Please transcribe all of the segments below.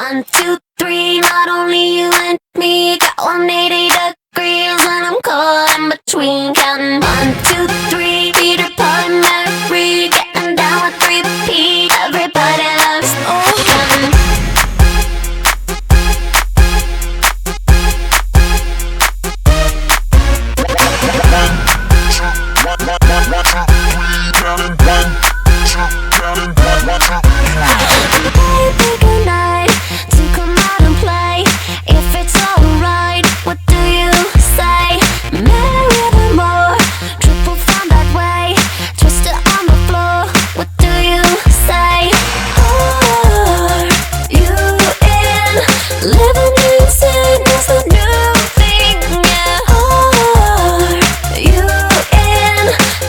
1, 2, 3, not only you and me. Got 180 degrees and I'm caught in between. Counting 1, 2, 3, Peter, Paul, and Mary. Getting down with 3P, everybody loves counting. Pick a night to come out and play. If it's alright, what do you say? Marry the more, triple fun that way. Twist it on the floor, what do you say? Are you in? Living in sin is a new thing, yeah. Are you in?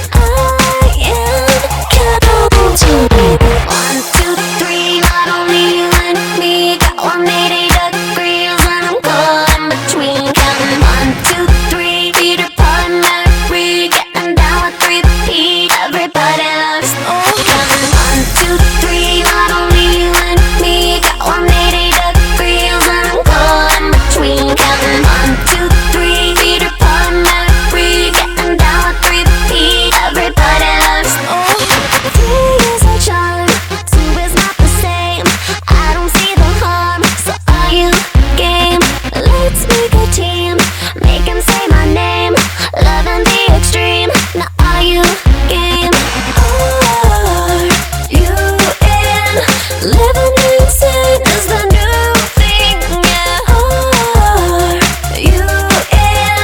I am. Count 1, 2, 3, not only you and me. Got 180 degrees and I'm caught in between. Counting 1, 2, 3, Peter, Paul, and Mary. Getting down with 3P, everybody loves counting. 1, 2, 3, not only you and me. Got 180 degrees and I'm caught in between. Counting 1, 2, 3, Peter, Paul, and Mary. Getting down with 3P, everybody loves 3 is a charm, 2 is not the same. I don't see the harm, so are you game? Let's make a team, make him say my name. Loving the extreme, now are you game? Are you in? Living in sin is the new thing, yeah. Are you in?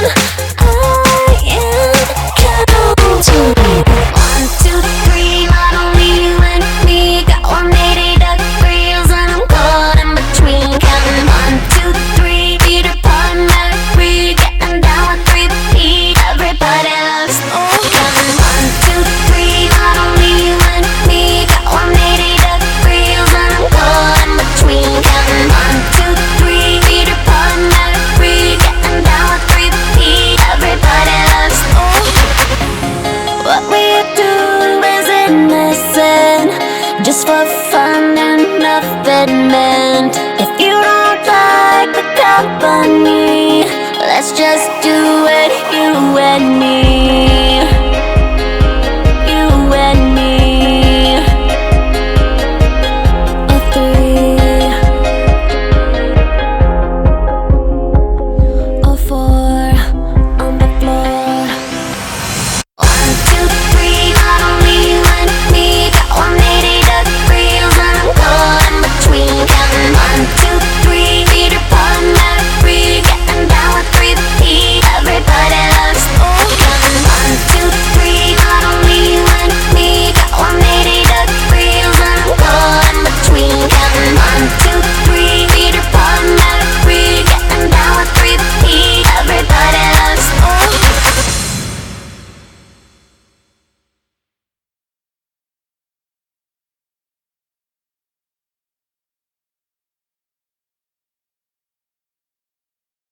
I am. Count 1, 2, 3, not only you and me. Got 180 degrees and I'm caught in between. Counting 1, 2, 3, Peter, Paul, and Mary. Getting down with 3P, everybody loves counting. 1, 2, 3, not only you and me. Got 180 degrees and I'm caught in between. Counting 1, 2, 3, Peter, Paul, and Mary. Getting down with 3P, everybody loves what we do is innocent, just for fun and nothing meant. If you don't like the company, let's just do it, you and me.